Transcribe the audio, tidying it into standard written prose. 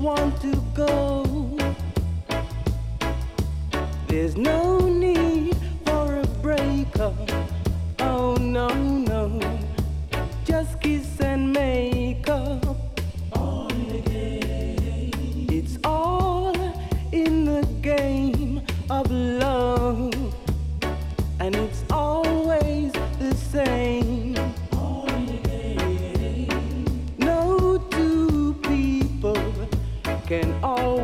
want to go. There's no need for a breakup. Oh no, no. Just kiss and make up. All in the game. It's all in the game of love. And it's always the same. All in the game. No two people can always